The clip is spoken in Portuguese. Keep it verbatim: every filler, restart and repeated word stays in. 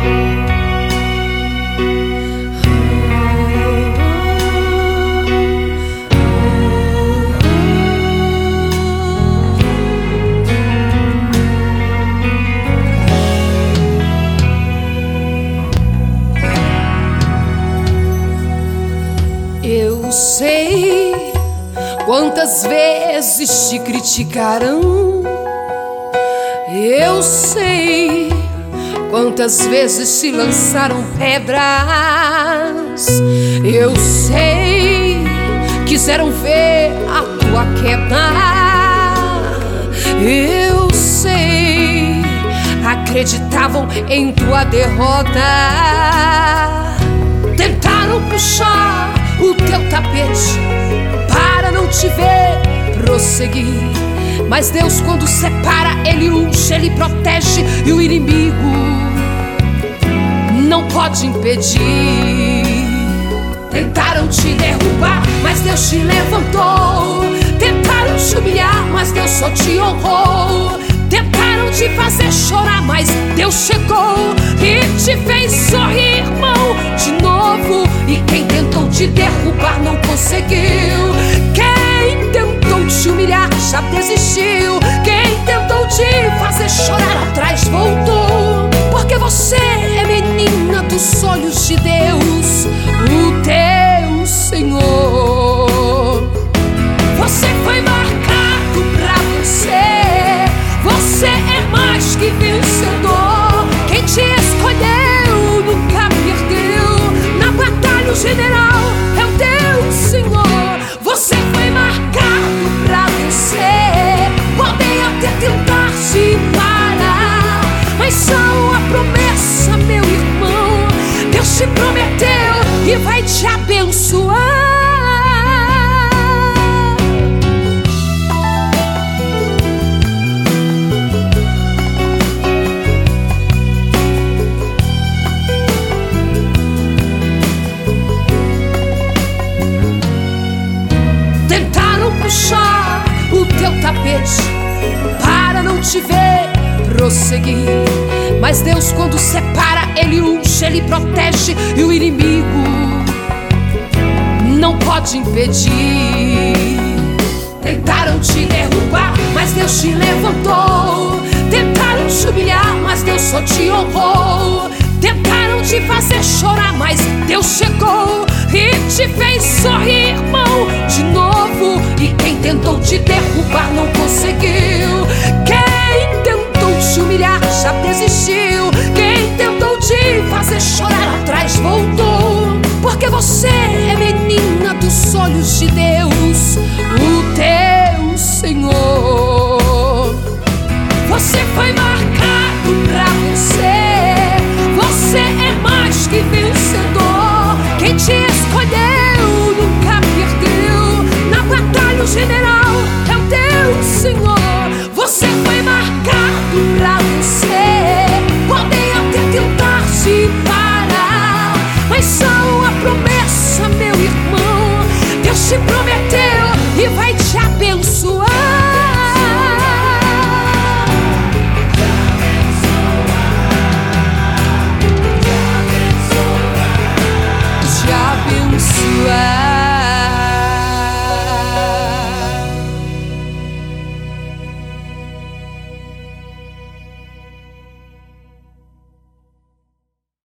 Eu sei quantas vezes te criticaram. Eu sei quantas vezes te lançaram pedras. Eu sei, quiseram ver a tua queda. Eu sei, acreditavam em tua derrota. Tentaram puxar o teu tapete para não te ver prosseguir, mas Deus, quando separa, Ele unge, Ele protege, e o inimigo não pode impedir. Tentaram te derrubar, mas Deus te levantou. Tentaram te humilhar, mas Deus só te honrou. Tentaram te fazer chorar, mas Deus chegou e te fez sorrir, irmão, de novo. E quem tentou te derrubar não conseguiu. Quem tentou te humilhar já desistiu. Quem tentou te fazer chorar atrás voltou. Porque você é menina dos olhos de Deus, o teu Senhor. Você foi marcado pra vencer. Você é mais que vencedor. Quem te escolheu nunca perdeu. Na batalha o general é o teu Senhor. Você foi marcado pra vencer. Podem até tentar te parar, mas só a promessa, meu irmão, Deus te prometeu e vai te abençoar. Puxar o teu tapete para não te ver prosseguir, mas Deus, quando separa, Ele unge, Ele protege, e o inimigo não pode impedir. Tentaram te derrubar, mas Deus te levantou. Tentaram te humilhar, mas Deus só te honrou. Tentaram te fazer chorar, mas Deus chegou e te fez sorrir, irmão, de novo. E quem tentou te derrubar não conseguiu. Quem tentou te humilhar já desistiu. Quem tentou te fazer chorar atrás voltou. Porque você é menina dos olhos de Deus, o teu Senhor. Você foi marcado pra vencer. Você é mais que vencedor. Quem te escolheu